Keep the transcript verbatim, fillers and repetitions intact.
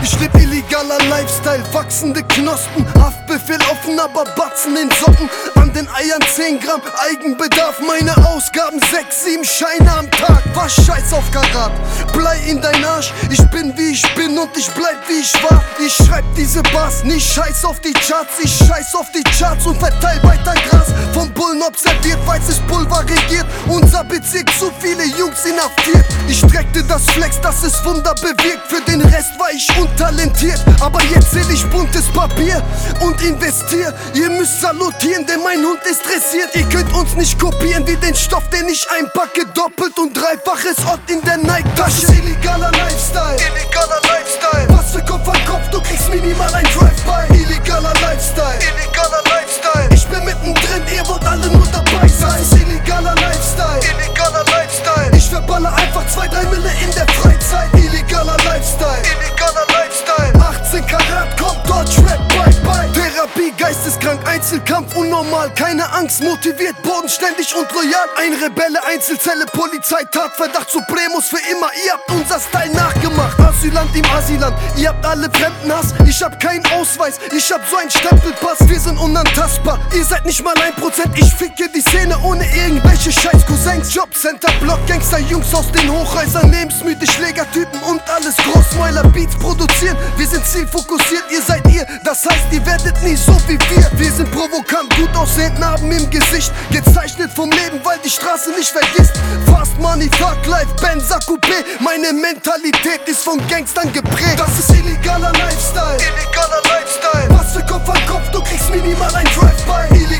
Ich leb illegaler Lifestyle, wachsende Knospen, Haftbefehl offen, aber Batzen in Socken. An den Eiern zehn Gramm Eigenbedarf, meine Ausgaben sechs, sieben Scheine am Tag. Was scheiß auf Karat, Blei in dein Arsch. Ich bin wie ich bin und ich bleib wie ich war. Ich schreib diese Bars, nicht scheiß auf die Charts. Ich scheiß auf die Charts und verteil weiter Gras. Vom Bullen observiert, weißes Pulver regiert. Unser Bezirk, zu viele Jungs inhaftiert. Ich streckte das Flex, dass es Wunder bewirkt. Für den Rest war ich untalentiert, aber jetzt zähl ich buntes Papier und investier. Ihr müsst salutieren, denn mein Hund ist dressiert. Ihr könnt uns nicht kopieren wie den Stoff, den ich einpacke. Doppelt und dreifaches Ott in der Nike-Tasche. Illegaler Lifestyle, illegaler Lifestyle. Was für Kopf an Kopf, du kriegst minimal ein Drive-By. Illegaler Lifestyle, illegaler Lifestyle. Ich bin mittendrin, ihr wollt alle nur dabei sein. Das ist illegaler Lifestyle, illegaler Lifestyle. Ich verballer einfach zwei, drei Mille in der Freizeit. Illegaler Lifestyle, illegaler Lifestyle. achtzehn Karat, kommt Dodge Rap, bye bye. Therapie, geisteskrank, Einzelkampf, unnormal. Keine Angst, motiviert, bodenständig und loyal. Ein Rebelle, Einzelzelle, Polizei, Tatverdacht, Supremus für immer. Ihr habt unser Style nachgemacht. Asylant im Asyland, ihr habt alle Fremdenhass. Ich hab keinen Ausweis, ich hab so einen Stempelpass. Wir sind unantastbar, ihr seid nicht mal ein Prozent. Ich ficke die Szene ohne irgendwelche scheiß Cousins. Jobcenter, Block, Gangster, Jungs aus den Hochhäusern, lebensmüde Schlägertypen und alles Großmäuler. Beats produzieren, wir sind zielfokussiert, ihr seid ihr. Das heißt, ihr werdet nie so wie wir. Wir sind provokant, gut aussehend, Narben im Gesicht. Gezeichnet vom Leben, weil die Straße nicht vergisst. Fast Money, Fuck Life, Benzer Coupé. Meine Mentalität ist von Gangstern geprägt. Das ist illegaler Lifestyle, illegaler Lifestyle. Was für Kopf an Kopf, du kriegst minimal ein Drive-By.